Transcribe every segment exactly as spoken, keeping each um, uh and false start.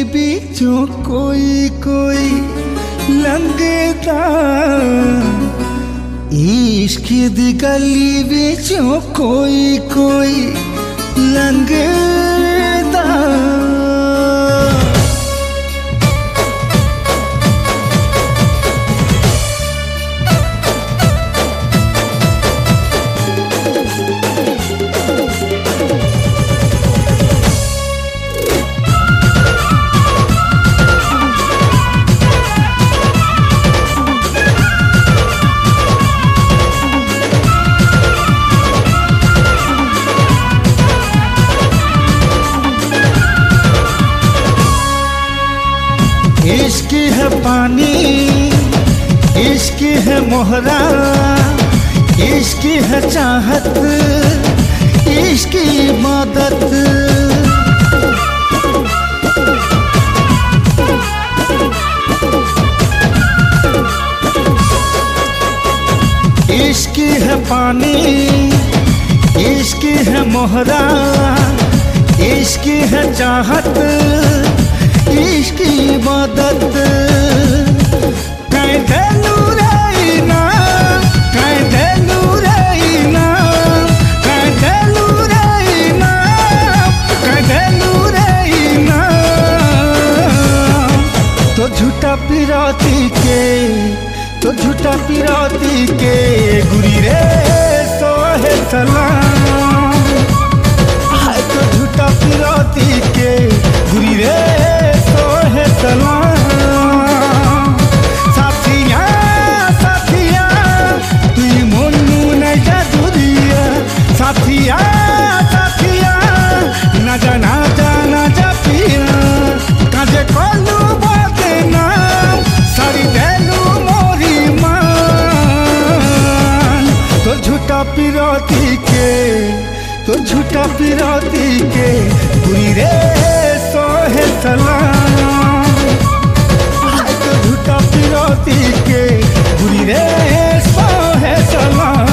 बीचों कोई कोई लंगदा इश्क दी गली बीचों कोई कोई लंगदा इश्क है पानी, इश्क है मोहरा, इश्क है चाहत, इश्क इबादत। इश्क है पानी, इश्क है मोहरा, इश्क है चाहत, इश्क इबादत। कैदे नूरैना, कैदे नूरैना, कैदे नूरैना, कैदे नूरैना। तो झूठा पिराती के, तो झूठा पिराती के गुरी रे सोहे सलाम। हाय तो झूठा पिराती के गुरी रे सोहे सलाम। साथिया साथिया तुई मोनू न जादुरिया, साथिया साथिया ना जा ना जा ना जा पिया। काजे कोलू बाते ना सारी देलू मोरी मान। तो झूठा पिराती के, तो झूठा पिराती के गुरी रे सोहे सलाम। हाय तो झूठा पिराती के गुरी रे सोहे सलाम।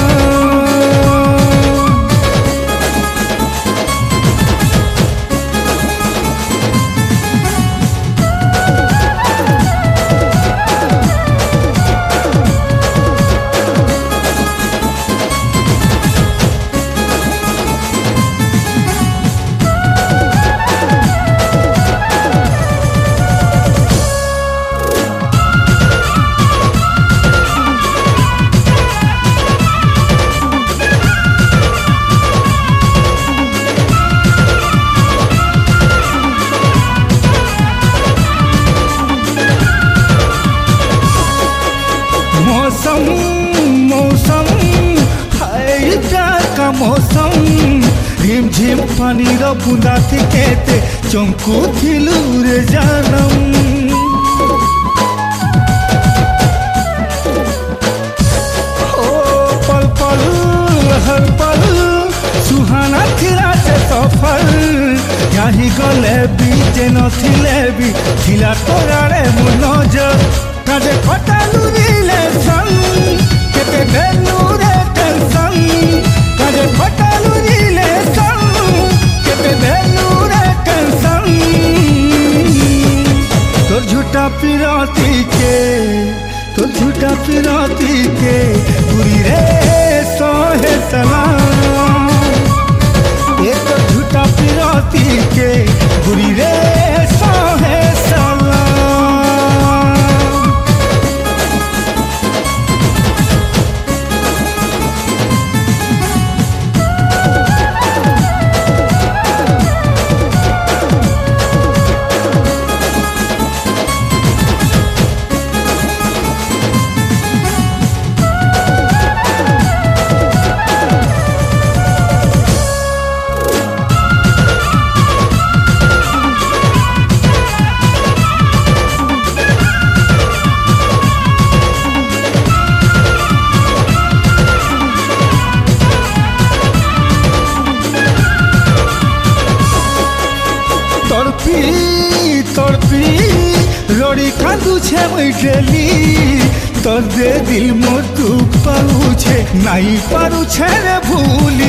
मौसम मौसम हाय प्यार का मौसम। रिम झिम पानी रो बूंदा थी कहते चमकू थिलू रे जानम। ओ पल पल हर पल सुहाना थिला से सफर। यही गले बीते नथिले भी थिला तोरारे मो नजर। काजे कटालू रिलेशन केते देलू रे टेंशन। काजे कटालू रिलेशन केते देलू रे टेंशन। तो झूठा पिराती के, तो झूठा पिराती के गुरी रे सोहे सलाम। एक तो झूठा पिराती के गुरी रे सोहे सलाम। तड़पी तड़पी रोड़ी कांदू छे मुई डेली। तोर दे दिल मोर दुख पाऊ छे नाई पारू छे रे भूली।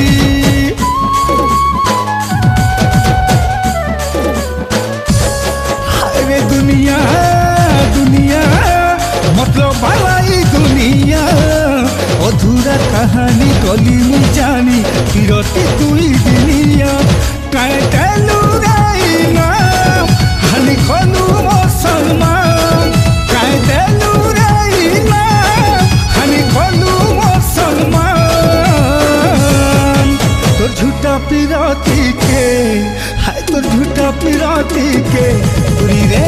पागल बालाई दुनिया अधूरा कहानी गली में जानी फिरती दुई दिनिया काहे तेलू राइना हानि खलू मुसलमान काहे तेलू राइना हानि खलू मुसलमान तोर झूठा पिराती के हाय तोर झूठा पिराती के पूरी रे